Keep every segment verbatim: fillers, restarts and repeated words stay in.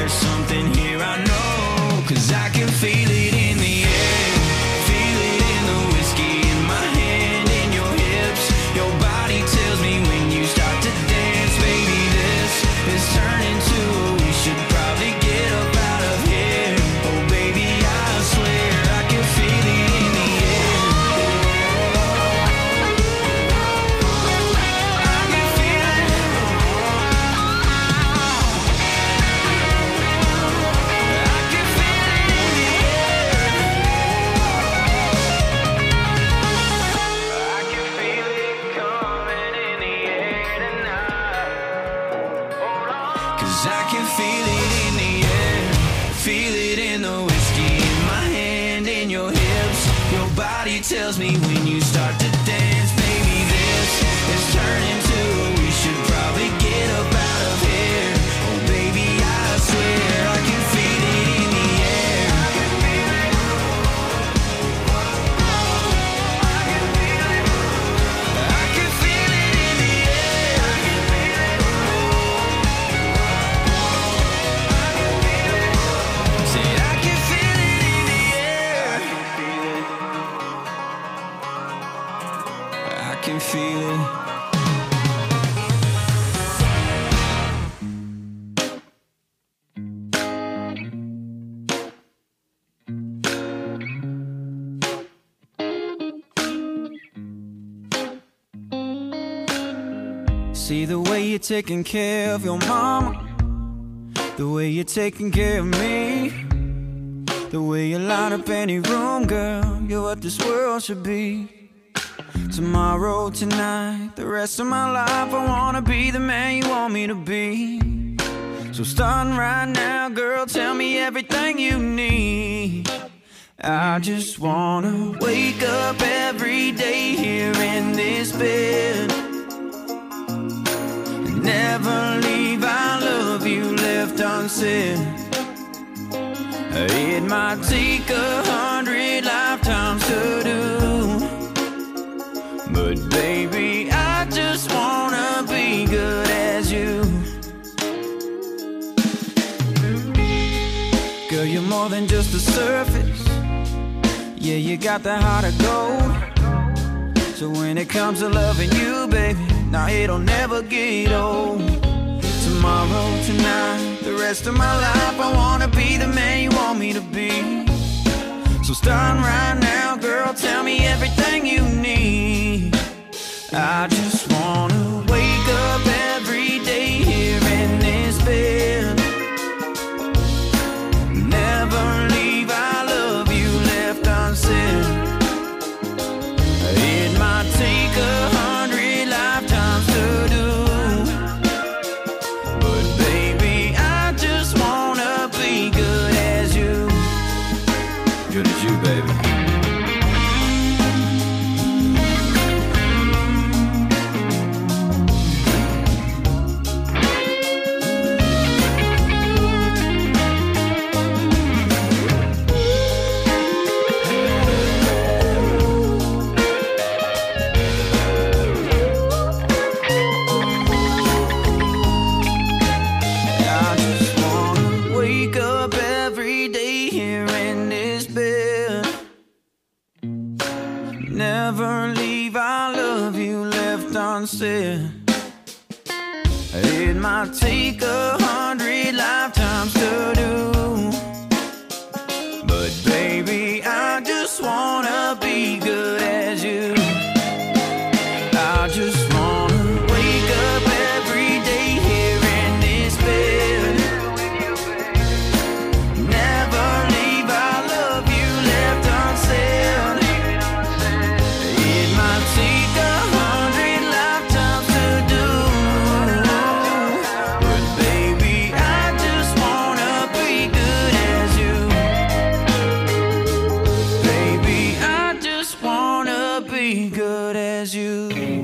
there's something here I know, 'cause I can feel it in the air, feel it in the whiskey in my hand, in your hips. Your body tells me when you start to dance, baby, this is turning to a we should probably get up out of here. Oh baby, I swear I can feel it in the air. I can feel it. I can feel it in the air. I can feel it coming in the air tonight. Hold on. 'Cause I can feel it in the air, feel it in the whiskey in my hand, in your hips. Your body tells me when you start to dance, baby, this is turning to a we should probably get up out of here. Oh baby, I swear I can feel it in the air. I can feel it. I can feel it. I can feel it in the air. I can feel it. I can feel it. Said I can feel it in the air. I can feel it. I can feel it. See the way you're taking care of your mama, the way you're taking care of me, the way you light up any room, girl, you're what this world should be. Tomorrow, tonight, the rest of my life, I wanna be the man you want me to be. So starting right now, girl, tell me everything you need. I just wanna wake up every day here in this bed, never leave our love you left unsaid. It might take a hundred lifetimes to do, but baby, I just wanna be good as you. Girl, you're more than just the surface. Yeah, you got the heart of gold. So when it comes to loving you, baby, now it'll never get old. Tomorrow, tonight, the rest of my life, I wanna be the man you want me to be. So starting right now, girl, tell me everything you need. I just wanna wake up every day here in this bed, never leave our love you left unsaid. It might take a hundred lifetimes to do, but baby, I just wanna be good as you. Good as you, baby. Never leave our love you left unsaid. It might take a hundred lifetimes to do, but baby, I just wanna be good as you. I just wanna wake up every day here in this bed, never leave our love you left unsaid. It might take a hundred lifetimes to do, but baby, I just wanna be good as you. Baby, I just wanna be good as you.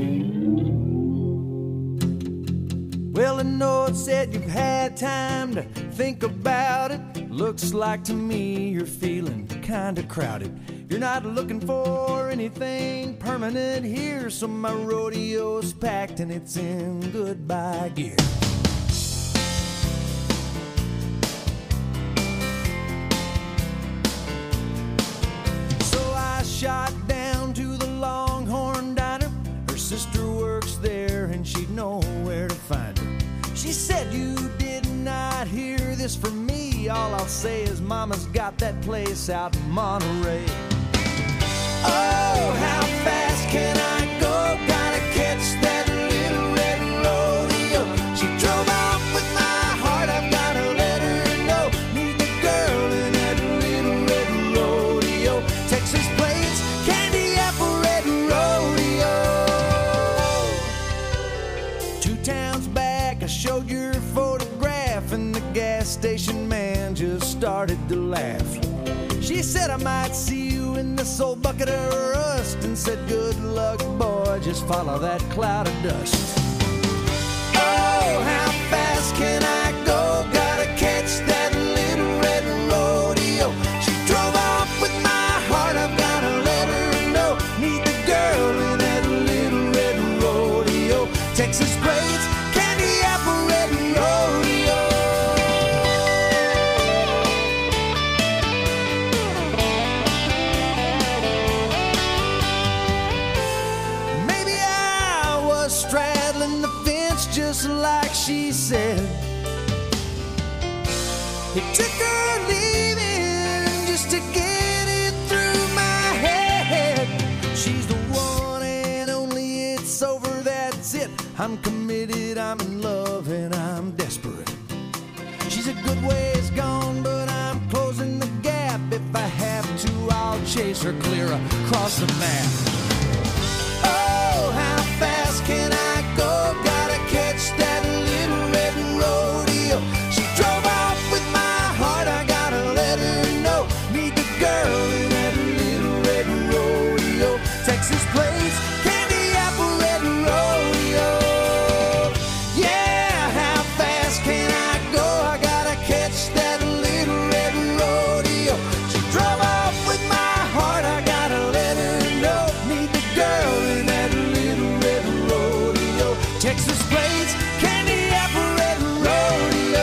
Well, I know it said you've had time to think about it. Looks like to me you're feeling kinda crowded. You're not looking for anything permanent here, so my rodeo's packed and it's in goodbye gear. she'd know where to find her. She said, you did not hear this from me. All I'll say is mama's got that place out in Monterey. Oh, how fast can I go? Gotta catch that little red rodeo. She drove off with my heart, I've gotta let her know. Meet the girl in that little red rodeo. Texas plates, candy apple red rodeo. Two towns back I showed your photograph, and the gas station man just started to laugh. She said I might see you in this old bucket of rust, and said good luck boy, just follow that cloud of dust. Oh, how fast can I go? Gotta catch that little red rodeo. She drove off with my heart, I've gotta let her know. Meet the girl in that little red rodeo. Texas plates, candy apple red rodeo. Maybe I was straddling the fence just like she said. It took her leaving just to get it through my head. She's the one and only, it's over, that's it. I'm committed, I'm in love, and I'm desperate. She's a good ways gone, but I'm closing the gap. If I have to, I'll chase her clear across the map. Oh, how fast can I go? Gotta catch that little red rodeo. She drove off with my heart, I gotta let her know. Meet the girl in that little red rodeo. Texas plates, candy apple red rodeo. Yeah, how fast can I go? I gotta catch that little red rodeo. She drove off with my heart, I gotta let her know. Meet the girl in that little red rodeo. Texas plates, candy apple red rodeo.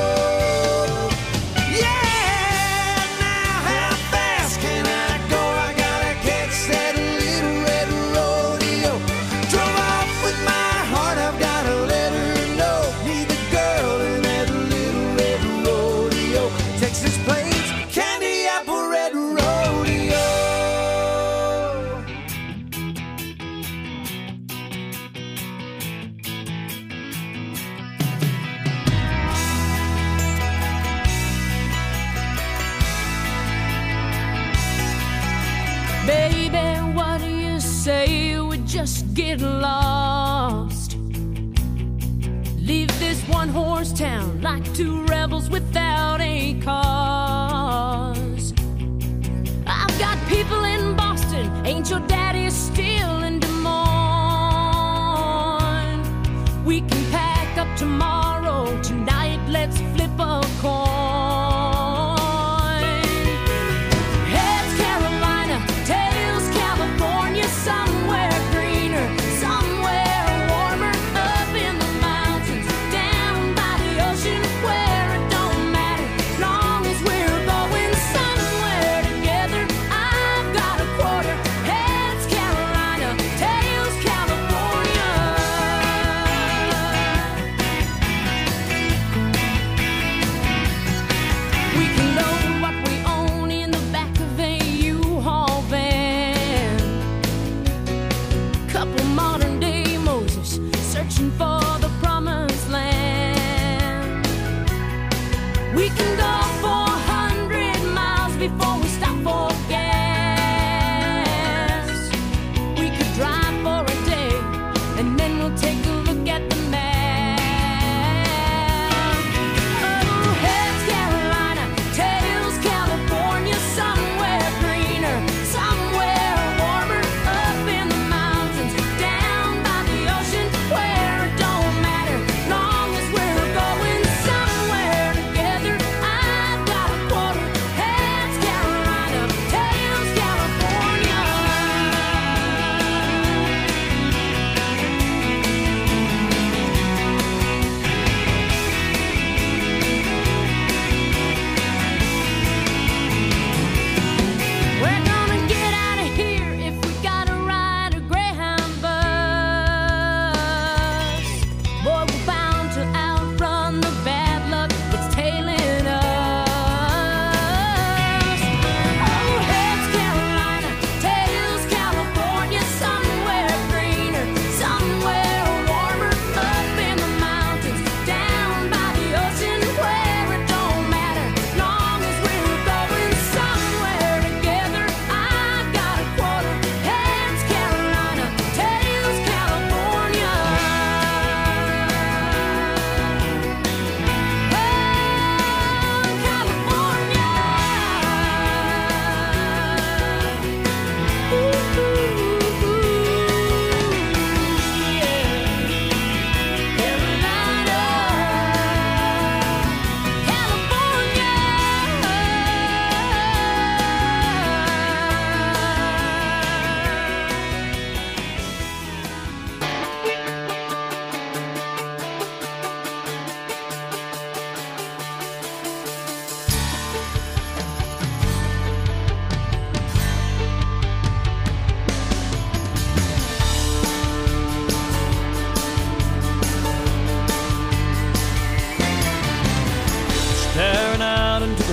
Yeah, now how fast can I go? I gotta catch that little red rodeo. Drove off with my heart, I've gotta let her know. Meet the girl in that little red rodeo. Texas plates, candy apple red rodeo. Baby, what do you say we just get lost? Leave this one horse town like two rebels without a cause. I've got people in Boston, ain't your daddy still in Des Moines? We can pack up tomorrow, tonight let's flip a coin. Heads Carolina, tails California, somewhere greener, somewhere warmer, up in the mountains, down by the ocean, where it don't matter, long as we're going somewhere together. I've got a quarter. Heads Carolina, tails California. We can load what we own in the back of a U-Haul van. Couple modern day Moses searching for the promised land. We can go four hundred miles before we stop for gas. We could drive for a day and then we'll take a look at the map. Oh, heads Carolina, tails California, somewhere greener, somewhere warmer, up in the mountains, down by the ocean, where it don't matter, long as we're going somewhere together. I've got a quarter. Heads Carolina,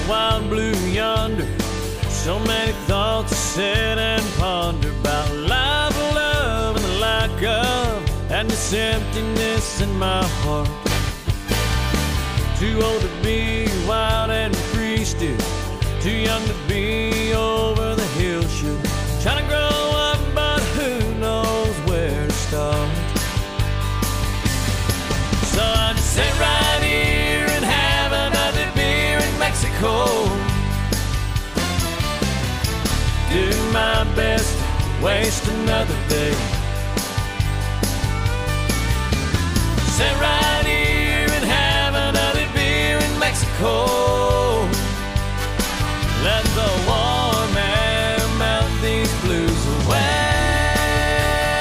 wild blue yonder. So many thoughts to sit and ponder about life, love, and the lack of, and this emptiness in my heart. Too old to be wild and free still, too young to be over the hill should. Trying to grow up, but who knows where to start. So I just sit right here and have another beer in Mexico. Do my best to waste another day. Sit right here and have another beer in Mexico. Let the warm air melt these blues away.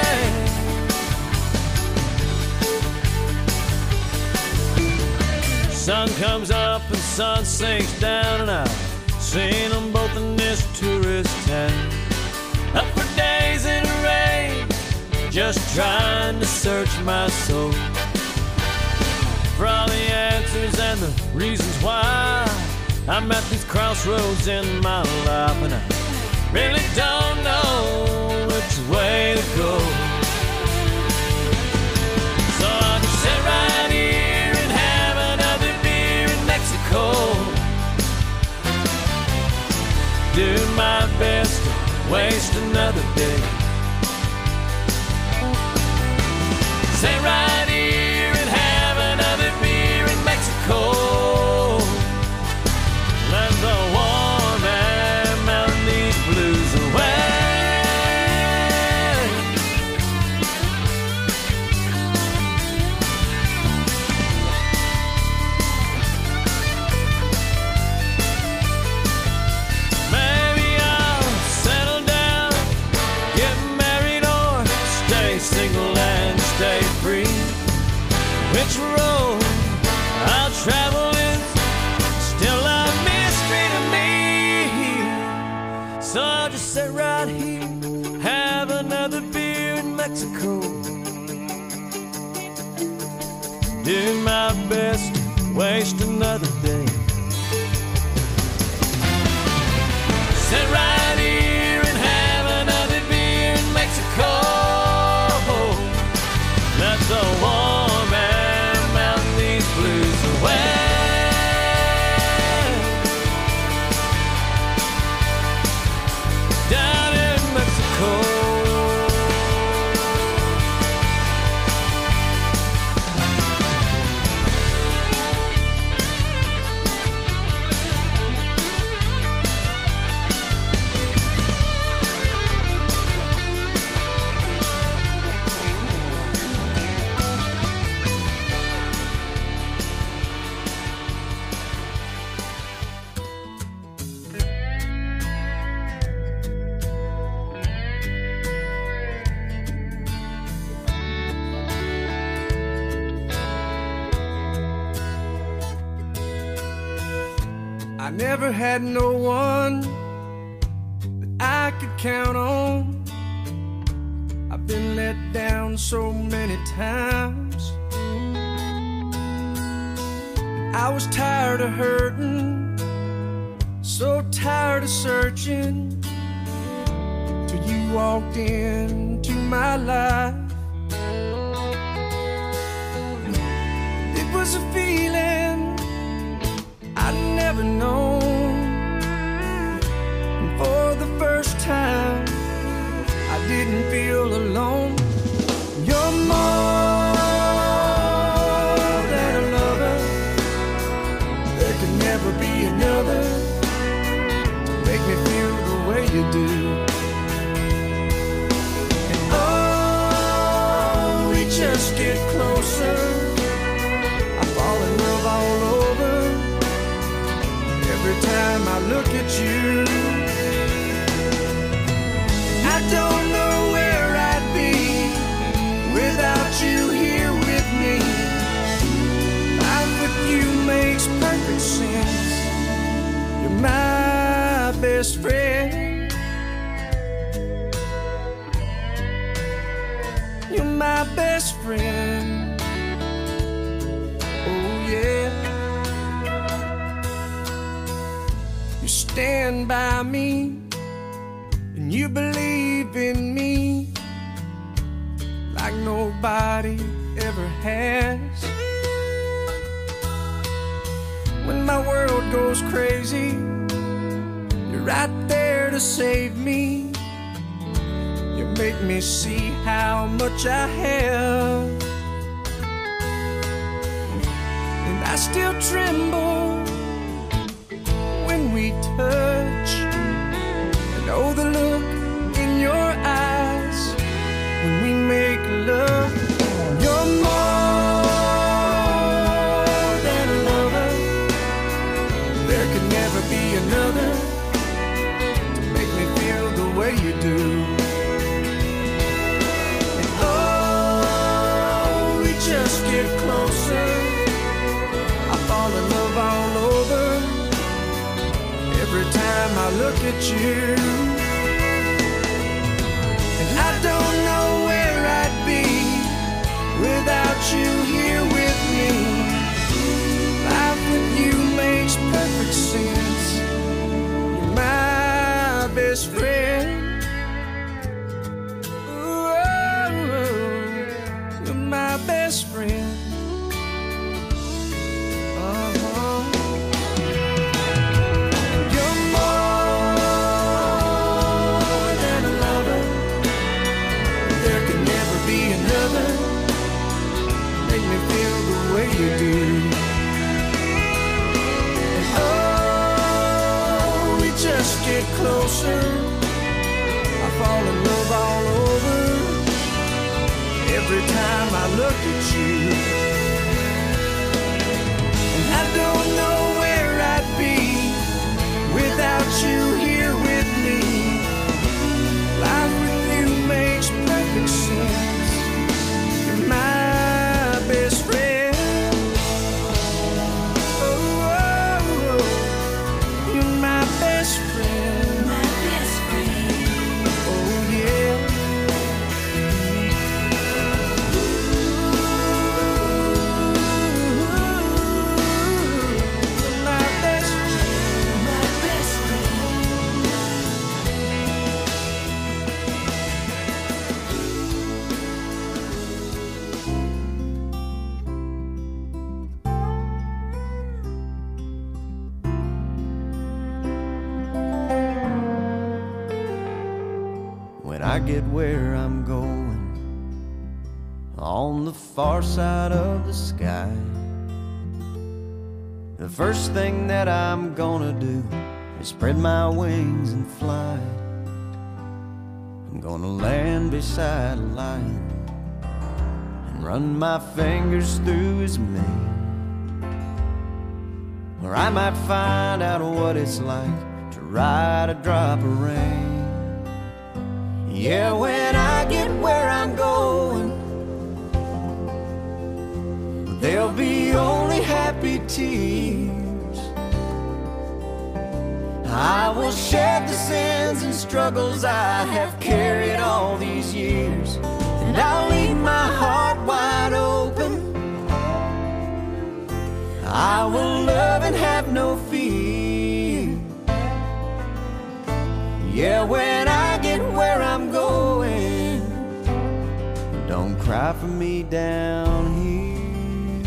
Sun comes up and sun sinks down, and I've seen them both in this tourist town. Up for days in the rain, just trying to search my soul for all the answers and the reasons why I'm at these crossroads in my life, and I really don't know which way to go. So I'll just sit right here and have another beer in Mexico. Do my best to waste another day. Sit right here and have another beer in Mexico. Let the warm air melt these blues away. Maybe I'll settle down, get married, or stay single and stay free. Which road I'll travel is still a mystery to me. So I'll just sit right here, have another beer in Mexico. Do my best to waste another day. Sit right here and have another beer in Mexico. Let the warm air melt these blues away. Down in Mexico. I never had no one that I could count on. I've been let down so many times. I was tired of hurting, so tired of searching, till you walked into my life. It was a feeling I'd never known, and for the first time I didn't feel alone. You're more than a lover, there can never be another to make me feel the way you do. And oh, we just get closer, I fall in love all over every time I look at you. I don't know where I'd be without you here with me. Life with you makes perfect sense. You're my best friend. You're my best friend. Oh yeah. You stand by me and you believe in me like nobody ever has. When my world goes crazy, you're right there to save me. You make me see how much I have, and I still tremble when we touch. I know the look in your eyes when we make love. You're more than a lover. There could never be another to make me feel the way you do. And oh, we just get closer. I fall in love all over every time I look at you. And I don't know where I'd be without you here with me. Life with you makes perfect sense. You're my best friend. Ooh, you're my best friend. Uh-huh. You're more than a lover. There can never be another. Make me feel the way you do. And oh, we just get closer. I fall in love all over every time I look at you. And I don't know where I'd be without you here with me. Life with you makes perfect sense. You're my best friend. Oh, oh, oh. You're my best friend. My best friend. Oh, yeah. You're my best friend. My best friend. When I get where I'm going, on the far side of the sky, the first thing that I'm gonna do is spread my wings and fly. I'm gonna land beside a lion and run my fingers through his mane, where I might find out what it's like to ride a drop of rain. Yeah, when I get where I'm going, there'll be only happy tears. I will shed the sins and struggles I have carried all these years, and I'll leave my heart wide open. I will love and have no fear. Yeah, when I get where I'm going, don't cry for me down here.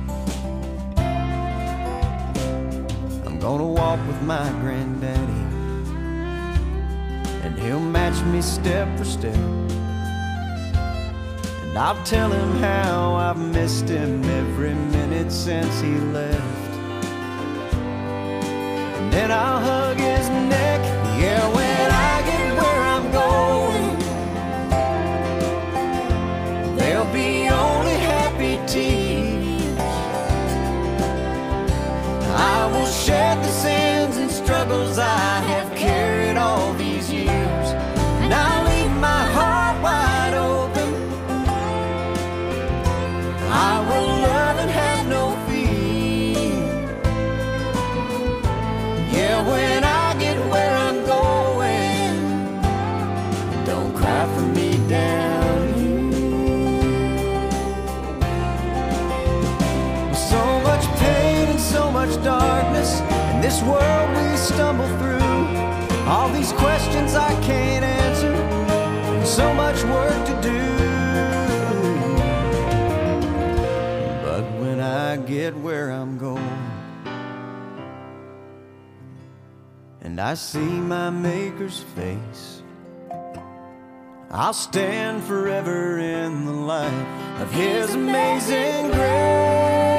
I'm gonna walk with my granddaddy, and he'll match me step for step. And I'll tell him how I've missed him every minute since he left. And then I'll hug his neck. Yeah, when I get where I'm going, there'll be only happy tears. I will shed the sins and struggles I have carried all these years, and I'll leave my heart wide open. I will love and have no fear. Yeah, when I get where I'm going, don't cry for me down here. So much pain and so much darkness in this world we stumble through all these questions I can't answer, and so much work to do. But when I get where I'm going and I see my Maker's face, I'll stand forever in the light of His amazing grace.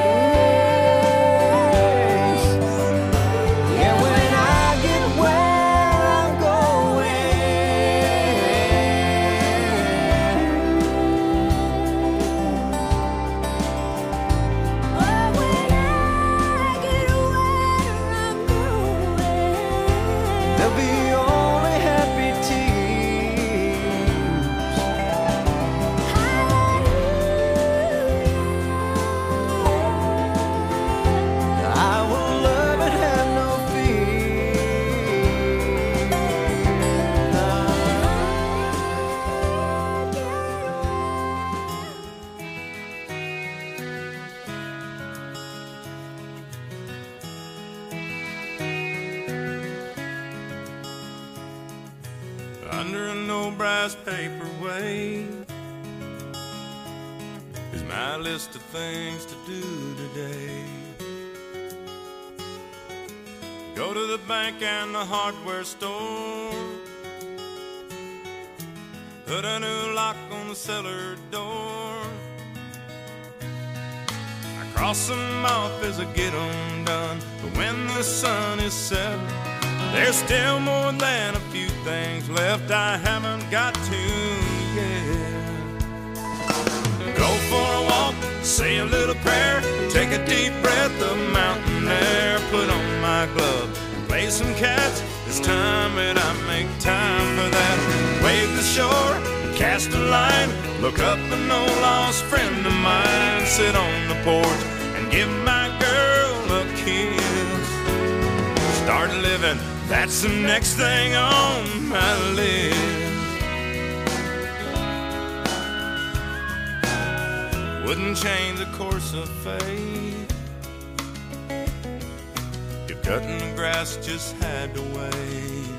Yeah, when I get where I'm Oh, when I get where I'm going, there'll be only happy tears. I will love and have no Under an old brass paperweight is my list of things to do today. Go to the bank and the hardware store, put a new lock on the cellar door. I cross them off as I get them done, but when the sun is set, there's still more than a few things left I haven't got to yet. Go for a walk, say a little prayer, take a deep breath of mountain air, put on my glove, play some catch. It's time that I make time for that. Wave the shore, cast a line, look up an old lost friend of mine, sit on the porch and give my girl a kiss. Start living, that's the next thing on my list. Wouldn't change the course of fate if cutting the grass just had to wait.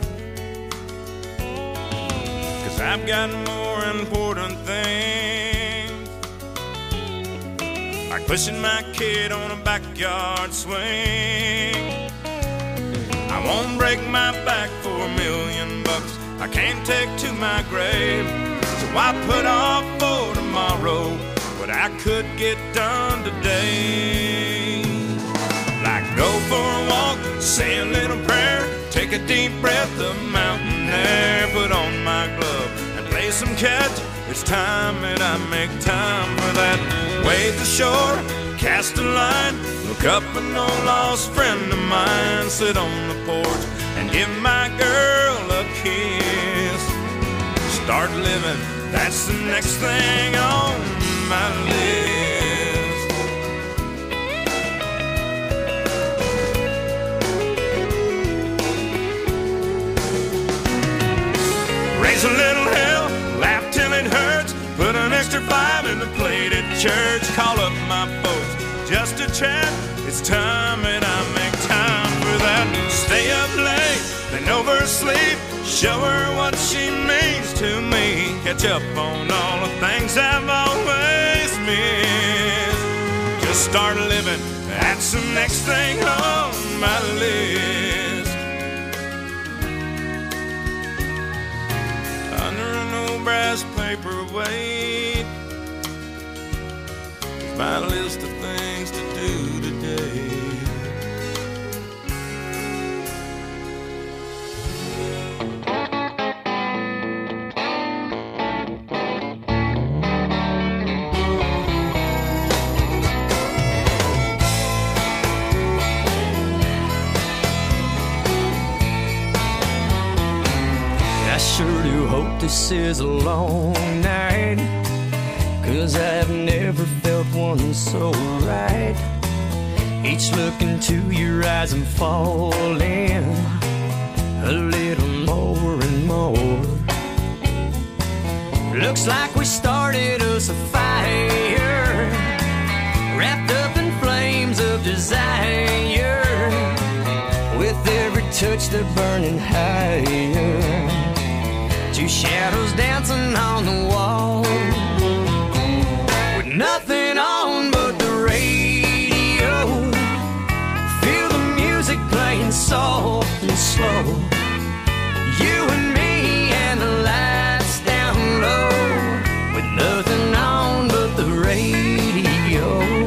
'Cause I've got more important things, like pushing my kid on a backyard swing. I won't break my back for a million bucks, I can't take to my grave. So I put off for tomorrow what I could get done today. Like go for a walk, say a little prayer, take a deep breath of mountain air, put on my glove and play some catch. It's time that I make time for that. Wave the shore, cast a line, look up an old lost friend of mine, sit on the porch and give my girl a kiss. Start living, that's the next thing on my list. Raise a little hell, laugh till it hurts, put an extra five in the plate at church, call up my folks just to chat. It's time that I make time for that. Stay up late, then oversleep, show her what she means to me, catch up on all the things I've always missed. Just start living, that's the next thing on my list. Under an old brass paperweight, my list of things to do today. I sure do hope this is a long night, 'cause I've never felt one so right. Each look into your eyes I'm falling a little more and more. Looks like we started us a fire, wrapped up in flames of desire. With every touch they're burning higher. Two shadows dancing on the wall, with nothing on but the radio. Feel the music playing soft and slow. You and me and the lights down low, with nothing on but the radio.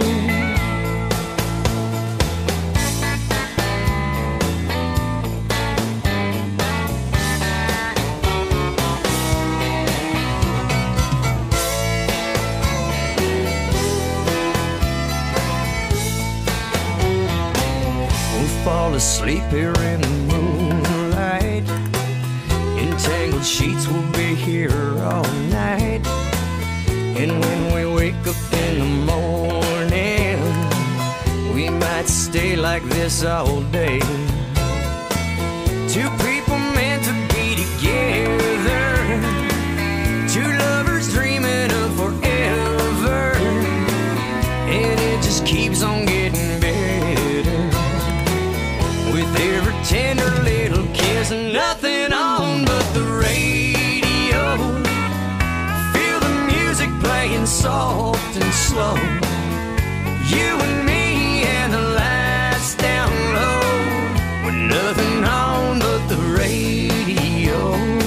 Fall asleep here in the moonlight. Entangled sheets will be here all night. And when we wake up in the morning, we might stay like this all day. Two people meant to be together, two lovers dreaming of forever, and it just keeps on getting better. With every tender little kiss and nothing on but the radio. Feel the music playing soft and slow. You and me and the lights down low, with nothing on but the radio.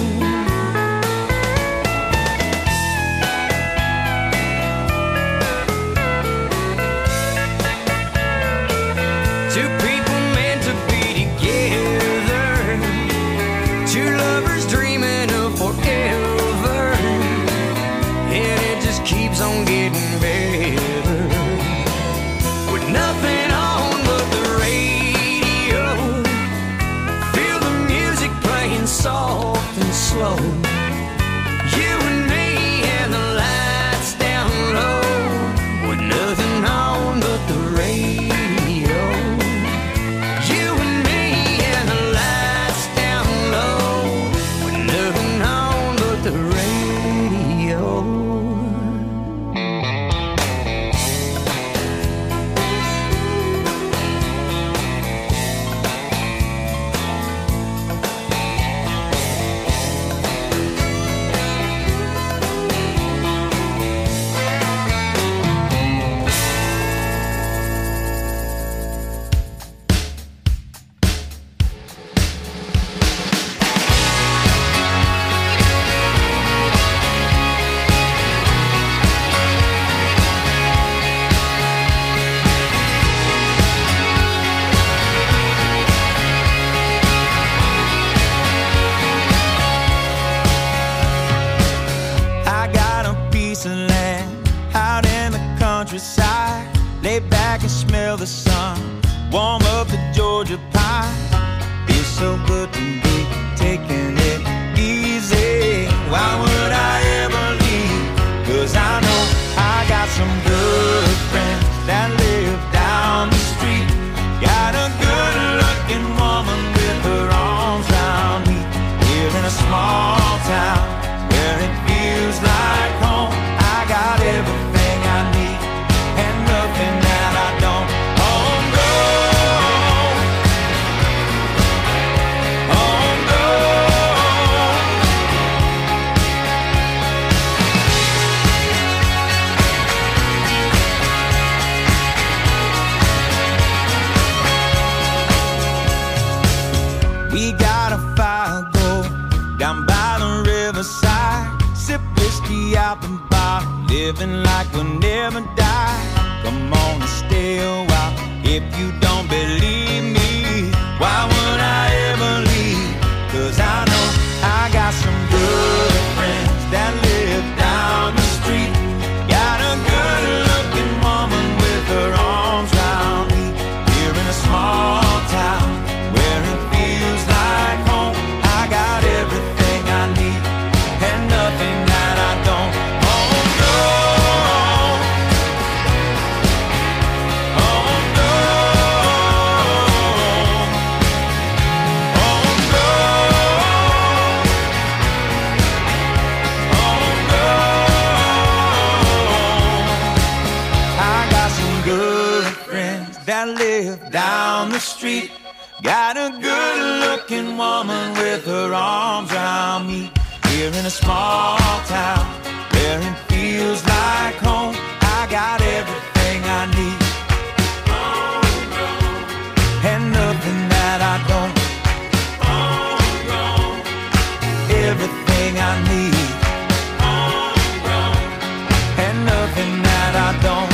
Two people meant to be together, two lovers dreaming of forever, and it just keeps on getting better. With nothing on but the radio. Feel the music playing soft and slow. You and me and the lights down low, with nothing on but the radio. You and me and the lights down low, with nothing on but the radio. I got a piece of land out in the countryside. Lay back and smell the sun, warm up the Georgia pine. Feels so good to be taking it easy. Why would I ever leave? 'Cause I know I got some good friends that live down the street. Got a good looking woman with her arms round me. Here in a small town where it feels like home. I got everything I need and nothing that I don't. Home grown, home grown. We got a fire go down by the riverside. Sip whiskey out the bar, living like we'll never die. Come on and stay a while if you don't believe me. Why would I ever leave? 'Cause I know I got some good friends that live down the street. Got a good looking woman with her arms round me. Here in a small town where it feels like home. I got everything I need and nothing that I don't. Home grown, home grown, home grown, home grown. I got some good friends that live down the street. Got a good-looking woman with her arms around me. Here in a small town where it feels like home. I got everything I need and nothing that I don't. Everything I need and nothing that I don't.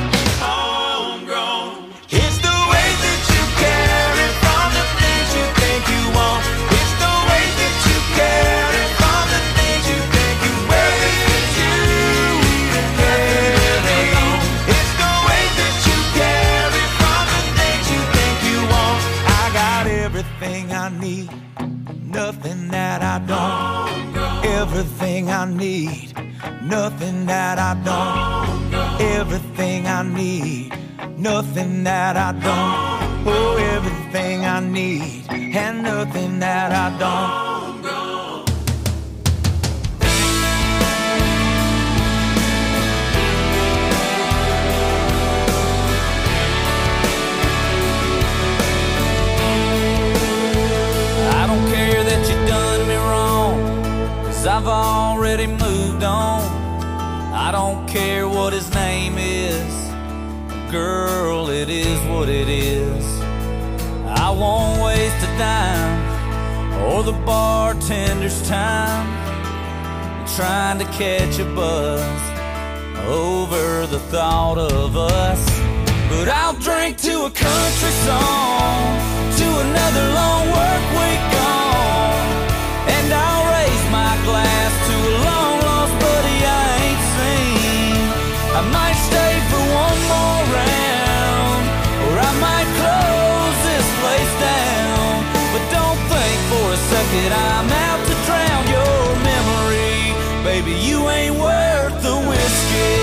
It's the way that you carry from the things you think you want. It's the way that you carry from the things you think you wear. It's you even carry on. It's the way that you carry from the things you think you want. I got everything I need, nothing that I don't. Everything I need, nothing that I don't. Everything I need, nothing that I don't. Oh, everything I need and nothing that I don't. I don't care that you done me wrong, 'cause I've already moved on. I don't care what his name is, girl, it is what it is. I won't waste a dime or the bartender's time trying to catch a buzz over the thought of us. But I'll drink to a country song, to another long work week gone, and I'll raise my glass to a long lost buddy I ain't seen. I might stay for one more round, or I might close this place down. But don't think for a second I'm out to drown your memory. Baby, you ain't worth the whiskey.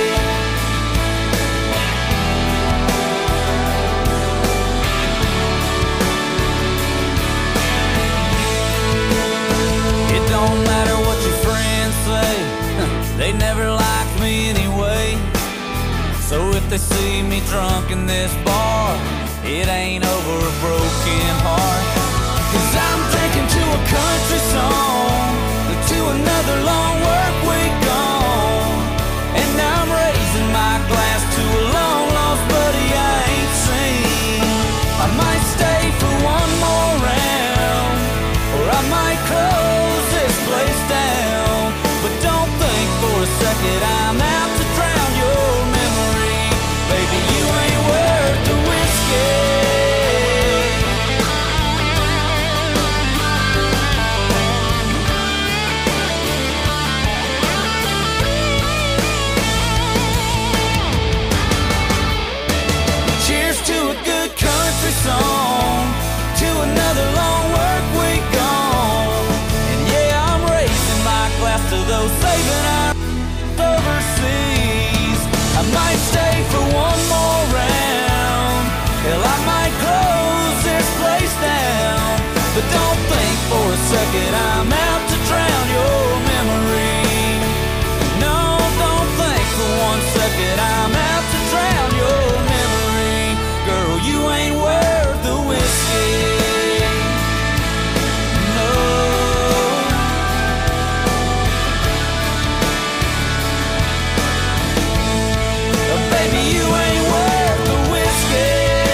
It don't matter what your friends say, they never liked me anyway. So if they see me drunk in this bar, it ain't over a broken heart. 'Cause I'm drinking to a country song, to another long work week gone, and I'm raising my glass to a long lost buddy I ain't seen. I might stay for one more round, or I might close this place down. But don't think for a second I'm out to drown your memory. Baby, you ain't worth the whiskey. Cheers to a good country song, to another long work week gone. And yeah, I'm raising my glass to those saving our overseas. I might stay for one more round, hell, I might close this place down. But don't think for a second I'm out to drown your memory. No, don't think for one second I'm out to drown your memory. Girl, you ain't worth the whiskey. No. Baby, you ain't worth the whiskey.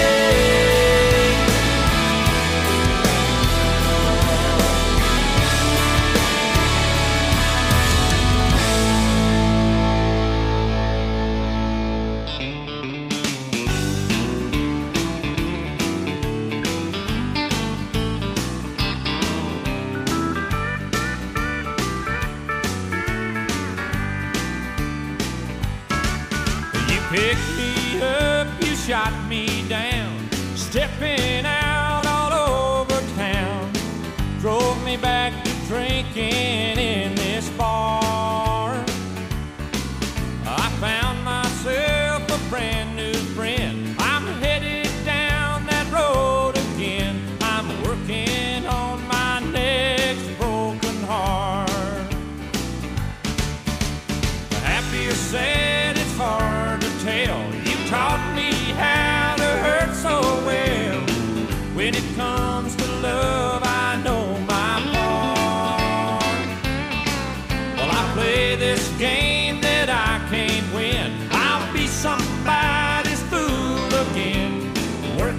Picked me up, you shot me down, stepping out all over town. Drove me back to drinking in this bar. I found myself a brand new friend. I'm headed down that road again. I'm working on my next broken heart. Happy or sad, it's hard to tell. You taught me how to hurt so well. When it comes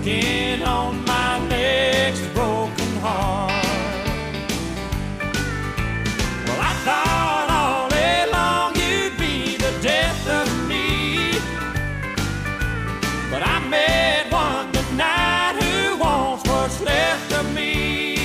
working on my next broken heart. Well, I thought all day long you'd be the death of me, but I met one tonight who wants what's left of me.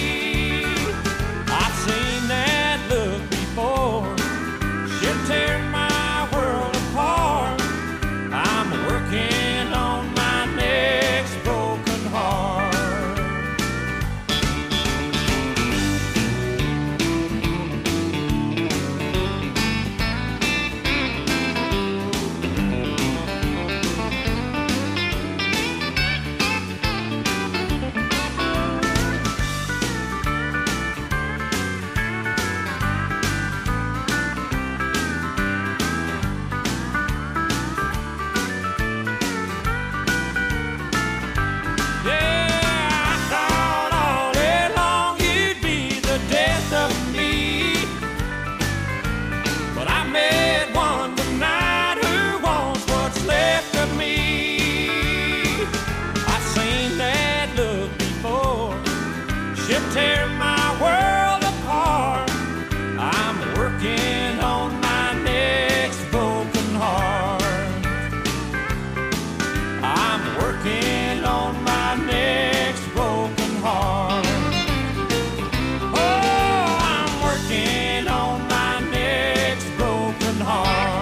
I've seen that look before. She'll tear my world apart. I'm working on my next broken heart. Tear my world apart. I'm working on my next broken heart. I'm working on my next broken heart. Oh, I'm working on my next broken heart.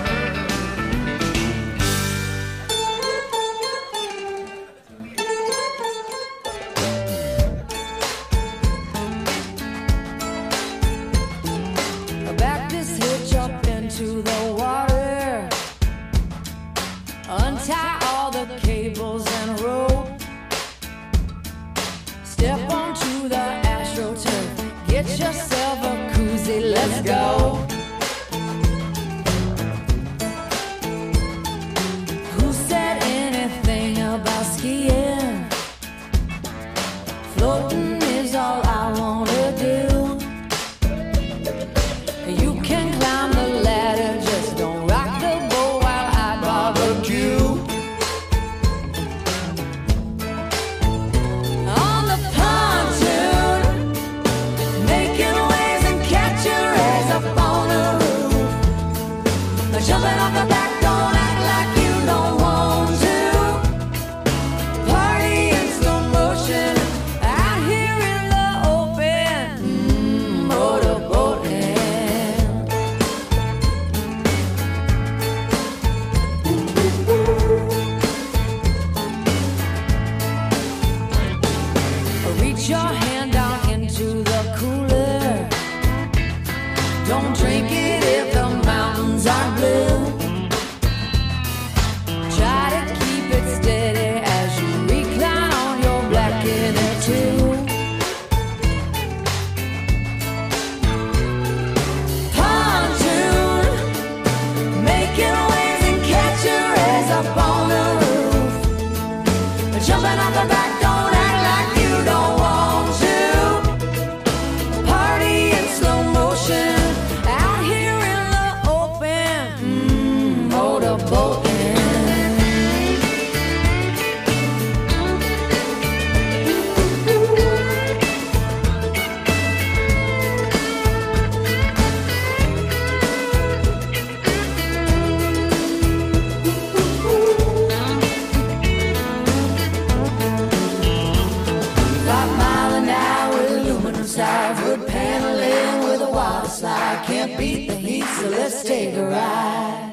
To the water, untie all the cables and rope, step onto the AstroTurf, get yourself a koozie, let's go. Who said anything about skiing? Floating is all I wanna do. You can climb the ladder, just don't rock the boat while I barbecue. On the pontoon, making waves and catching rays up on the roof. Jumping off the back, don't act like you don't want to. Party in slow motion, out here in the open. Mm, motorboating. Reach your hand down into the cooler. Don't drink it if the mountains are blue. Try to keep it steady as you recline on your black inner tube. Pontoon, making waves and catching rays up on the roof. Jumping off the back, don't act like you don't want to. Party in slow motion, out here in the open. Mm, motorboating. Five mile an hour, aluminum side, wood paneling with a water slide. Can't beat the heat, so let's take a ride.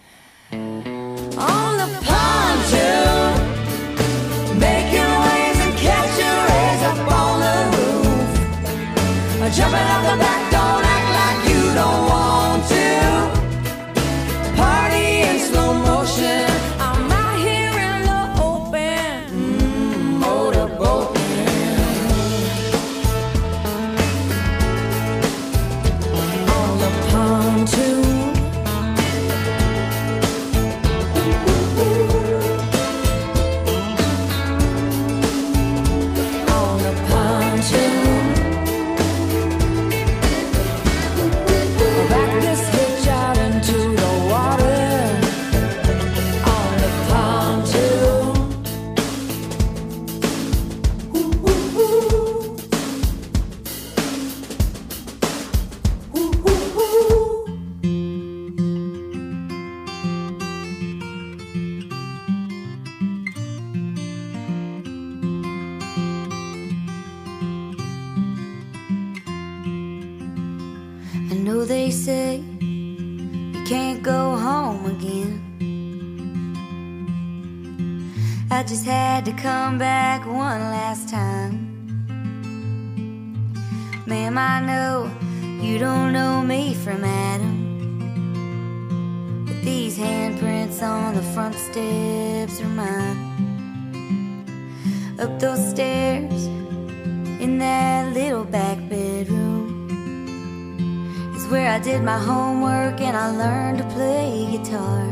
On the pontoon, making waves and catching rays up on the roof. Jumping off the back, don't act like you don't want to. Party in slow motion, I'm out here in the open. Mm, motorboating. On the pontoon. On the pontoon. know they say you can't go home again. I just had to come back one last time. Ma'am, I know you don't know me from Adam, but these handprints on the front steps are mine. Up those stairs in that little back bedroom is where I did my homework and I learned to play guitar.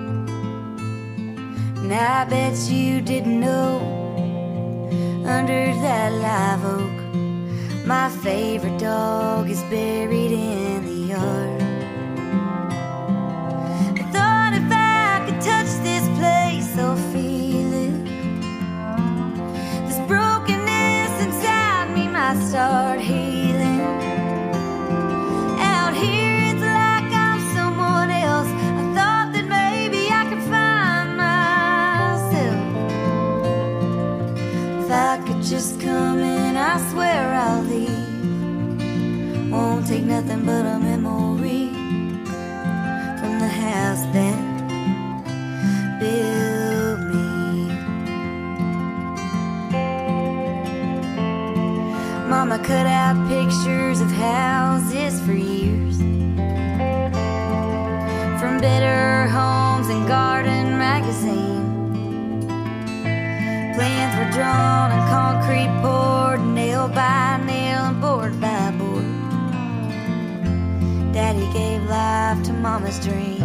And I bet you didn't know, under that live oak, my favorite dog is buried in the yard. I thought if I could touch this place, I'll feel it. This brokenness inside me might start healing. Out here it's like I'm someone else. I thought that maybe I could find myself. If I could just come in, I swear I'll leave. Won't take nothing but a memory from the house that built me. Mama cut out pictures of houses for years, from Better Homes and Garden magazine. Plans were drawn and concrete poured, nail by nail and board by board. Daddy gave life to Mama's dream.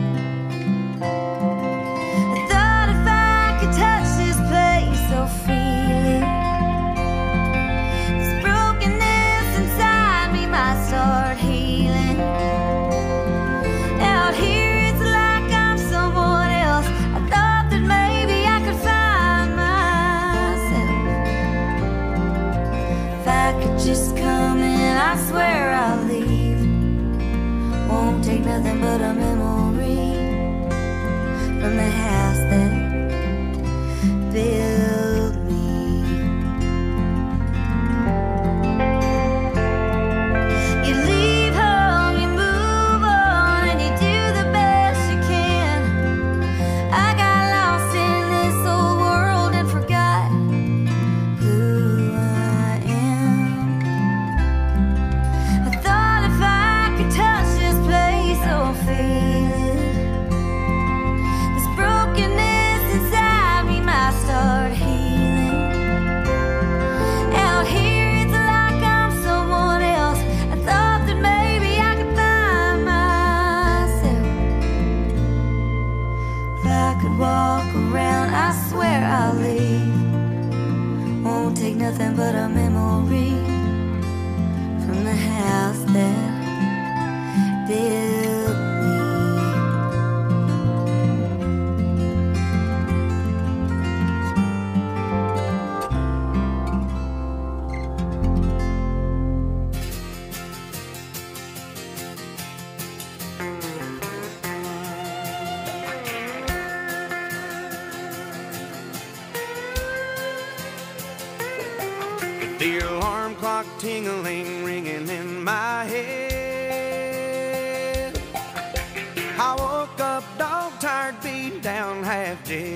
I thought if I could touch this place, I'll feel it. This brokenness inside me might start healing. Out here it's like I'm someone else. I thought that maybe I could find myself. If I could just come in, I swear I'll leave. Won't take nothing but a memory from the house that built me. You leave home, you move on, and you do the best you can. I got lost in this old world and forgot who I am. I thought if I could touch this place, I'll feel it. This brokenness inside me might start healing. Out here it's like I'm someone else. I thought that maybe I could find myself. If I could walk around, I swear I'll leave. Won't take nothing but a memory from the house that built me. The alarm clock tingling, ringing in my head. I woke up dog tired, beat down, half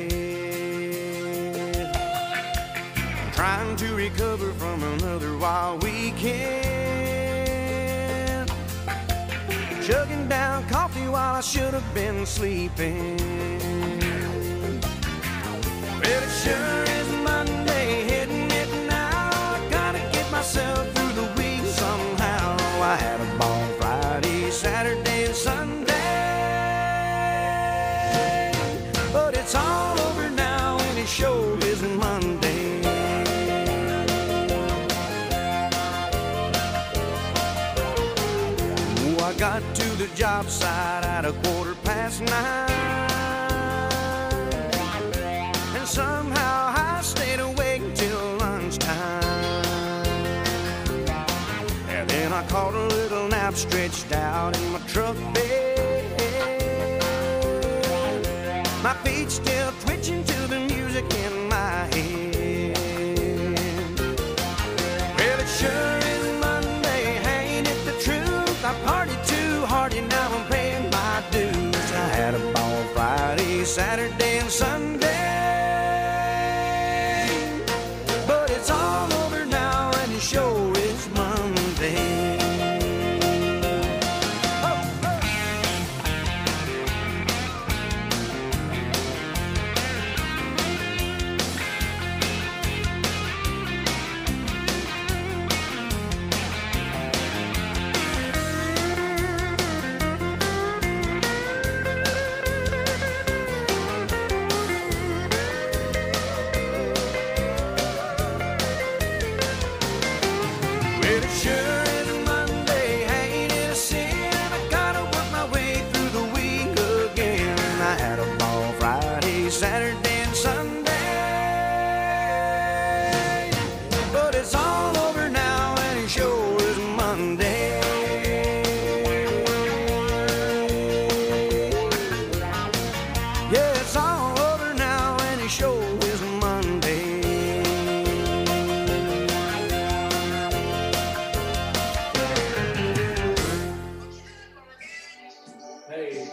dead. Trying to recover from another wild weekend. Chugging down coffee while I should have been sleeping. Well, it sure is Monday, hitting it now. I gotta get myself through the week somehow. I had a ball Friday, Saturday, and Sunday, but it's all over now and it sure isn't Monday. Oh, I got to the job site at a quarter past nine, and somehow I stayed awake till lunchtime. And then I caught a little nap stretched out in my truck bed, my feet still twitching to the music in my head. Well, it sure is Monday, ain't it the truth? I partied too Saturday and Sunday. But it's all over now and the show is Monday. Saturday and Sunday, but it's all over now and the show is Monday. Yeah, it's all over now and the show is Monday. Hey,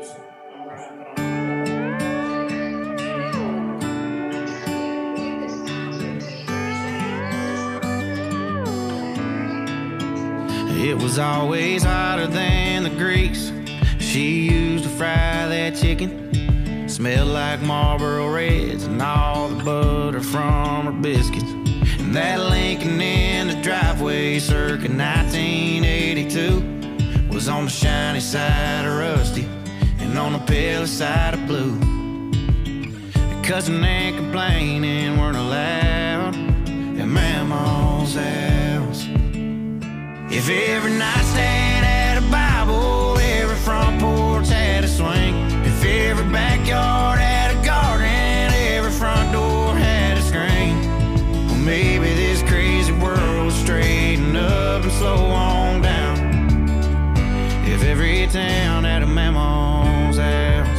It was always hotter than the grease she used to fry that chicken. Smelled like Marlboro Reds and all the butter from her biscuits. And that Lincoln in the driveway circa nineteen eighty-two was on the shiny side of rusty and on the pale side of blue. Cussing and complaining weren't allowed at Mama's house. If every nightstand had a Bible, every front porch had a swing. If every backyard had a garden, every front door had a screen. Well, maybe this crazy world would straighten up and slow on down. If every town had a Mama's house.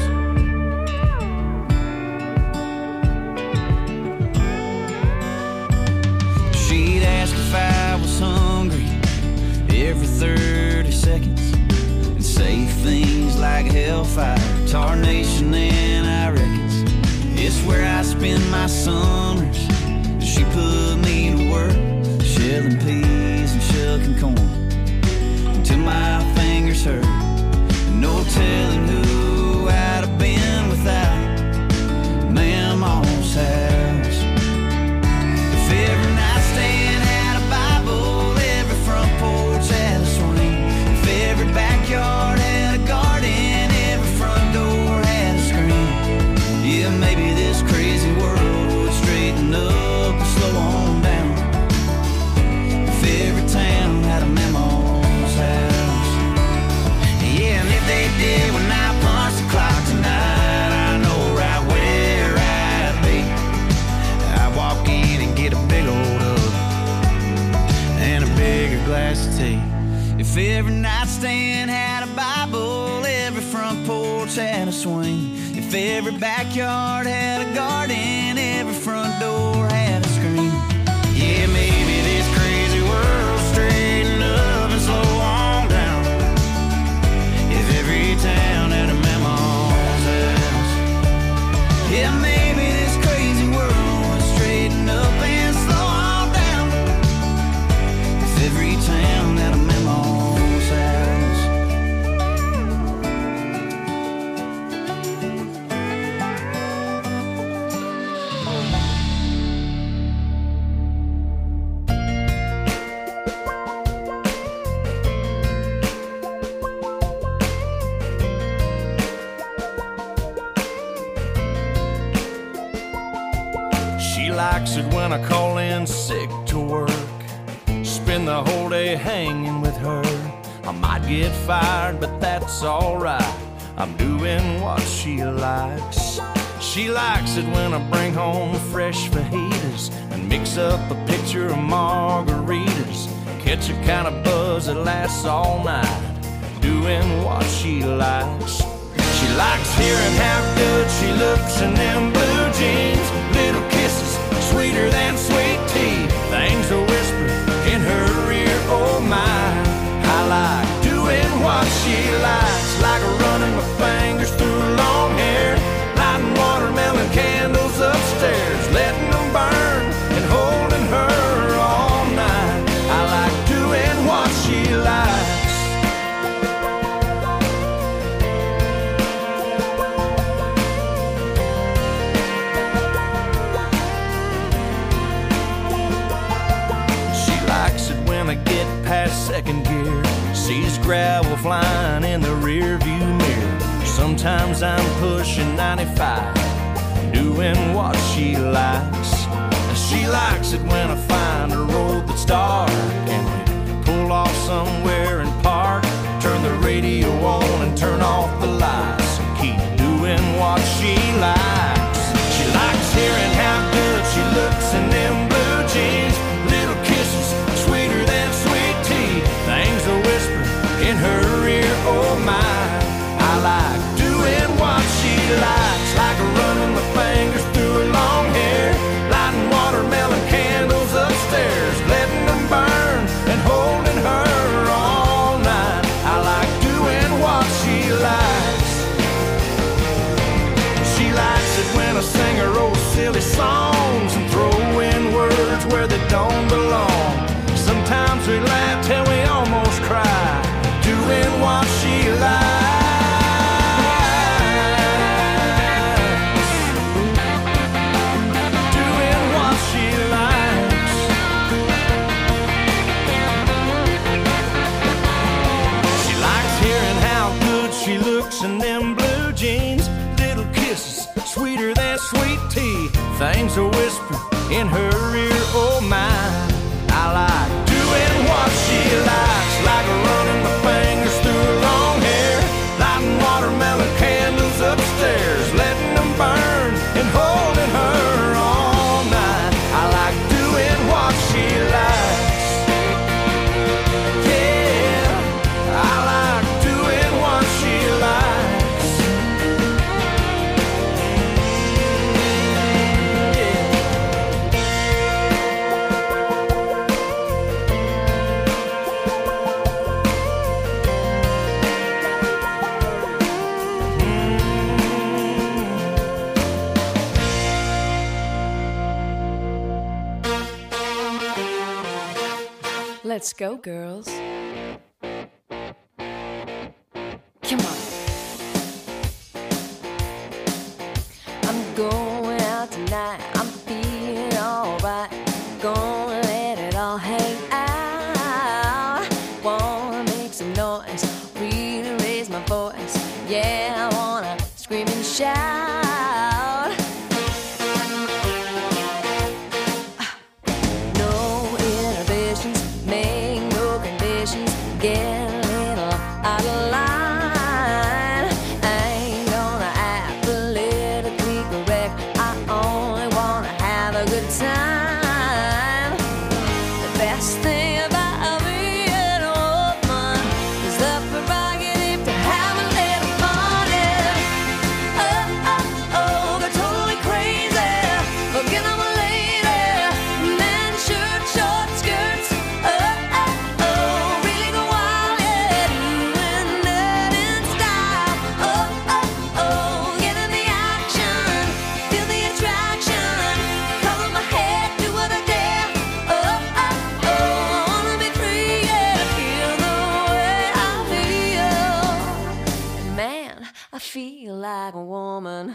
She'd ask if I was hungry every thirty seconds and say things like hellfire, tarnation, and I reckons it's where I spend my summers. She put me to work shelling peas and shucking corn until my fingers hurt. No telling who I'd have been without Mama's house. If every nightstand had a Bible, every front porch had a swing. If every backyard had a garden, every front door had a screen. Yeah, maybe this crazy world would straighten up and slow on down. If every town had a Mama's house. Yeah, and if they did when I punch the clock tonight, I know right where I'd be. I'd walk in and get a big old hug and a bigger glass of tea. If every nightstand had a Bible, every front porch had a swing. If every backyard had a garden, every front door had a screen. Yeah, maybe this crazy world straighten up and slow on down. If every town had a Mama's house. Yeah, maybe this crazy world would straighten up and slow on down. If every town had a Mama's house. She likes it when I call in sick to work. Spend the whole day hanging with her. I might get fired, but that's alright. I'm doing what she likes. She likes it when I bring home fresh fajitas and mix up a pitcher of margaritas. Catch a kind of buzz that lasts all night, doing what she likes. She likes hearing how good she looks in them blue jeans. Little kisses, sweeter than sweet tea. Things are whispered in her ear, oh my. I like doing what she likes, like running my fingers through long hair, lighting one past second gear, sees gravel flying in the rear view mirror. Sometimes I'm pushing ninety-five, doing what she likes. She likes it when I find a road that's dark and we pull off somewhere and park, turn the radio on and turn off the lights and keep doing what she likes. She likes hearing how good she looks in them blue jeans, little kisses sweeter than sweet tea, things a whisper in her ear, oh my. I like doing what she likes, like running my fingers through her long hair, lighting watermelon candles upstairs, letting them burn and holding her all night. I like doing what she likes. She likes it when I sing her old silly songs and throw in words where they don't belong. Sometimes we laugh till we almost cry, doing what she likes. In them blue jeans, little kisses sweeter than sweet tea, things a whisper in her ear, oh my. I like doing what she likes, like running my fingers through her long hair, lighting watermelon candles upstairs, letting them burn and holding her all night. I like doing what she likes. Yeah, I like doing what she likes. Let's go, girls. Come on. I'm going out tonight. I'm feeling alright. Gonna let it all hang out. Wanna make some noise, really raise my voice. Yeah, I wanna scream and shout. Get a little out of line. I ain't gonna act politically correct. I only wanna have a good time. The best thing about being a woman is the prerogative to have a little fun. Yeah. Oh, oh, oh, they're totally crazy. Forget I'm a lady. Men, shirt, short skirts. Oh, oh, oh. I feel like a woman.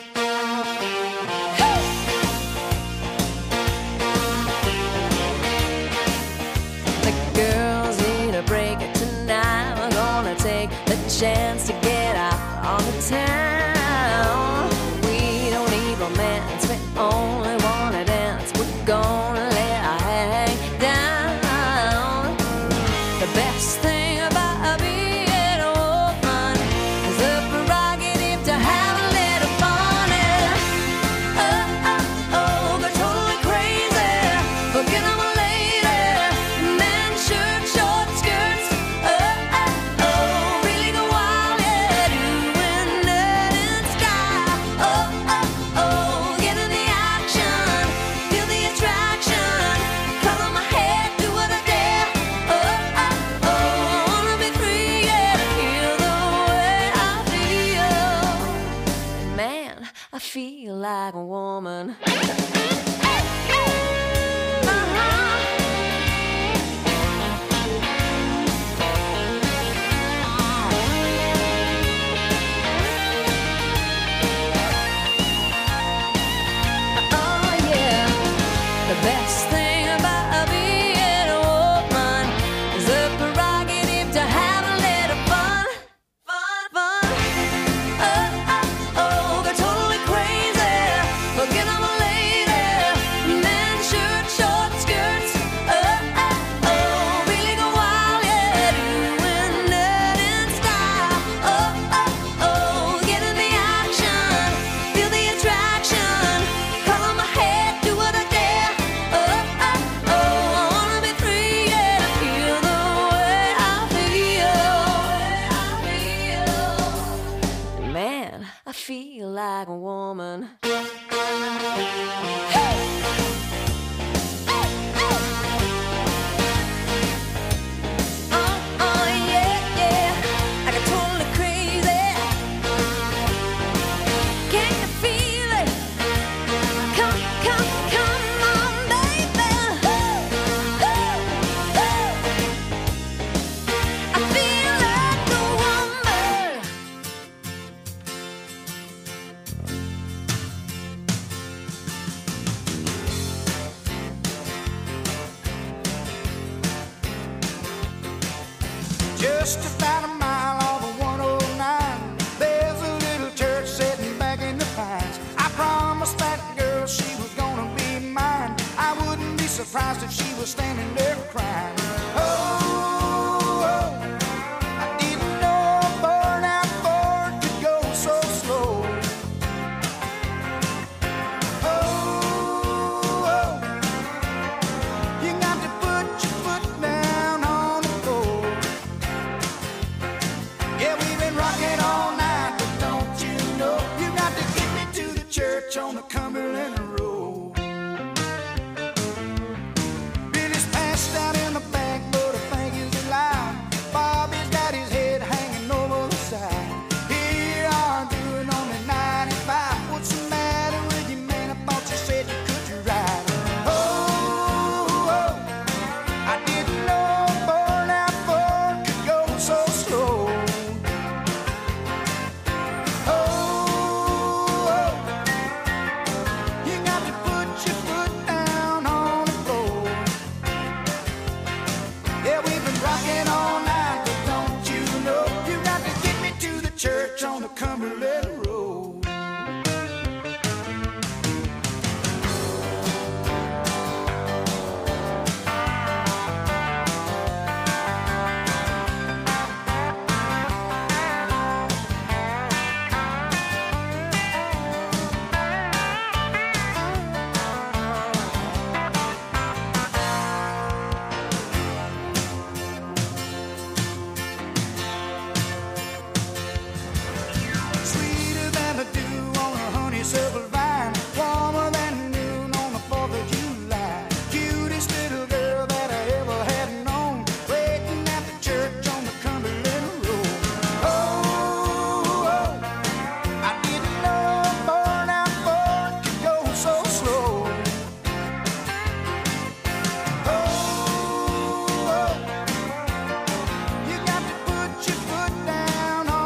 Hey! The girls need a break tonight. We're gonna take the chance to get out on the town. We don't need romance, we only wanna dance. We're gonna let our hair hang down. The best thing about being feel like a woman. Just about a mile off of one oh nine, there's a little church sitting back in the pines. I promised that girl she was gonna be mine. I wouldn't be surprised if she was standing there crying. Oh, oh, I didn't know a burnout Ford could go so slow. Oh, oh, you got to put your foot down on the floor. Yeah, we've been rocking all night, but don't you know you got to get me to the church on the Cumberland Road. Billy's passed out in the back, but I think he's alive. Bobby's got his head hanging over the side. Here you are doing only ninety-five. What's the matter with you, man? I thought you said you could ride. Oh, oh, I didn't know a burnout Ford could go so slow. Oh, oh, you got to put your foot down on the floor. Yeah, we've been rocking all night, but don't you know you got to get me to the church on the Cumberland